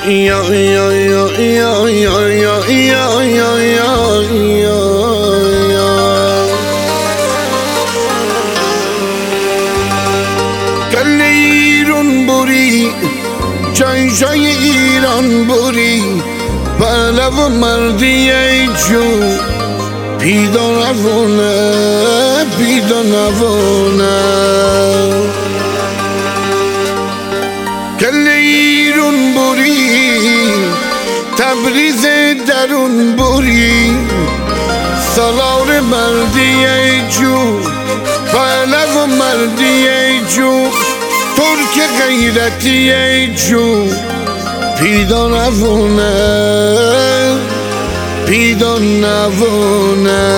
گل ایران بوری جای جای ایران بوری بلو مردی جو پیدا نوونه پیدا نوونه گل ایران بوری تبریز درون بوری سالار مردی جو بلو مردی جو ترک غیرتی جو پیدا نوونه پیدا نوونه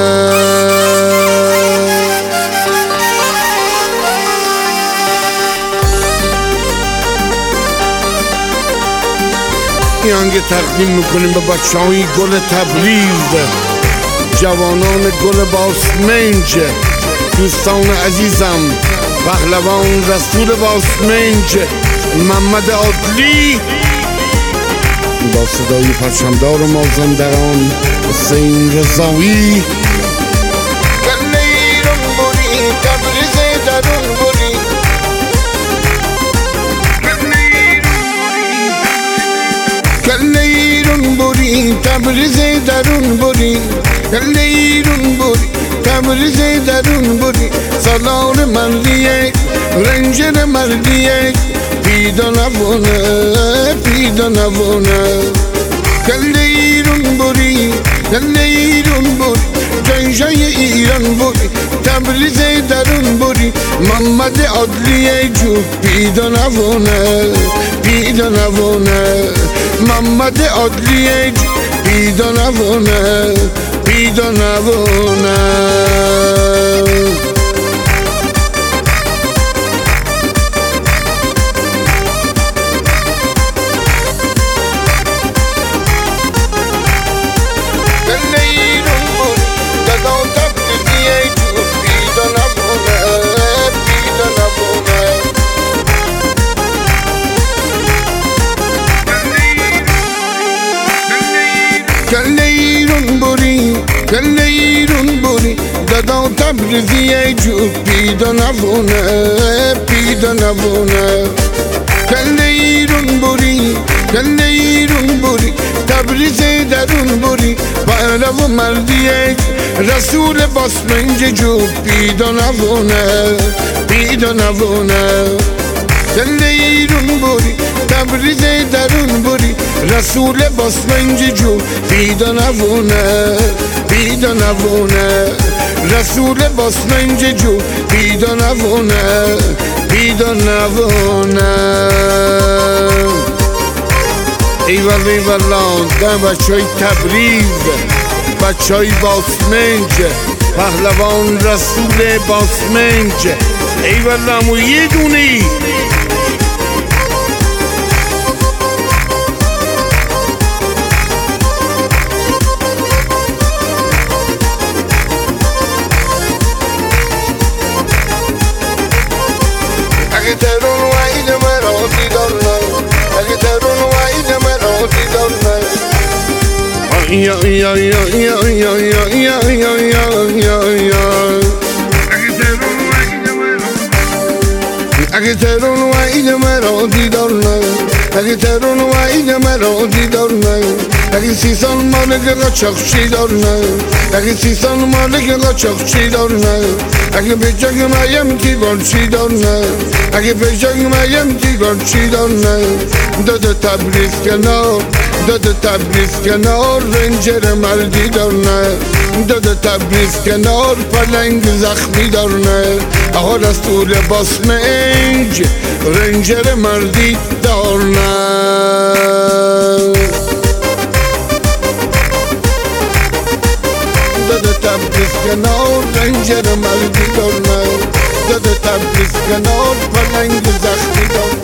این آهنگ تقدیم میکنیم به بچه‌های گل تبریز، جوانان گل باسمنج، دوستان عزیزم، پهلوان رسول باسمنج محمد عادلی، با صدای پرچمدار مازندران حسین رضایی. گل ایران بوری تبریز درون بوری گل ایران بوری تبریز درون بوری گل ایران بوری تبریز درون بوری سالار مردیه رنجر مردیه پیدا نوونه پیدا نوونه گل ایران بوری گل ایران بوری جای جای ایران بوری تبریز درون بوری محمد عادلی جو پیدا نوونه پیدا نوونه محمد عادلی جو پیدا نوونه پیدا نوونه گل ایران بوری گل ایران بوری دادا تبریزی جو پیدا نوونه پیدا نوونه گل ایران بوری گل ایران بوری تبریز درون بوری پهلو مردی رسول باسمنج جو پیدا نوونه پیدا نوونه گل ایران بوری تبریز درون بوری رسول باسمنج جو پیدا نوونه پیدا نوونه رسول باسمنج جو پیدا نوونه پیدا نوونه. ایوال ایوالا ده بچهای تبریز، بچهای باسمنج، پهلوان رسول باسمنج. ایوالا مو یه دونی اگه ترون وعید مرا دیدار نه، اگه ترون وعید مرا دیدار نه. یا یا یا یا یا یا یا یا یا یا اگه ترون وعید مرا دیدار نه، اگه ترون وعید مرا دیدار نه. اگه 30 سال مالک قاچاقچی دار نه، اگه 30 سال مالک قاچاقچی دار نه. اگه بچک مایم تیگارچی دار نه، اگه بچک مایم تیگارچی دار نه. داده تبریز کنار، داده تبریز کنار، رنجر مردی دار نه. داده تبریز کنار، پلنگ زخمی دار نه. آقا رسول باسمنج، رنجر مردی دار نه. داده تبریز کنار، رنجر مردی دار نه. داده تبریز کنار، پلنگ زخمی دار.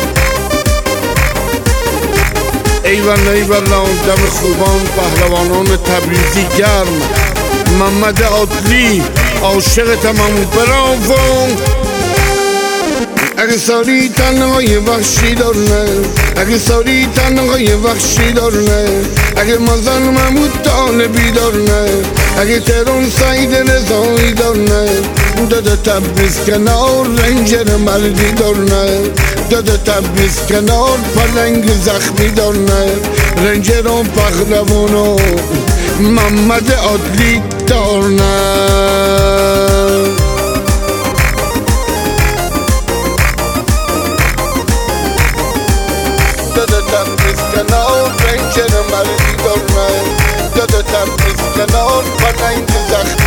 ایوان ایوان دم خوبان پهلوانان تبریزی گرم. محمد عادلی عاشق تمام براو. اگه اگه ساری تنهای وحشی دارنه، اگه ساری تنهای وحشی دارنه، اگه مازن محمود طالبی دارنه، اگه تهران سعید رضایی دارنه، داده تبریز کنار رنجر مردی دارنه، داده تبریز کنار پلنگ زخمی دارنه، رنجر و پهلوان و محمد عدلی دارنه. داده تبریز کنار رنجر مردی دارنه، داده تبریز کنار پلنگ زخمی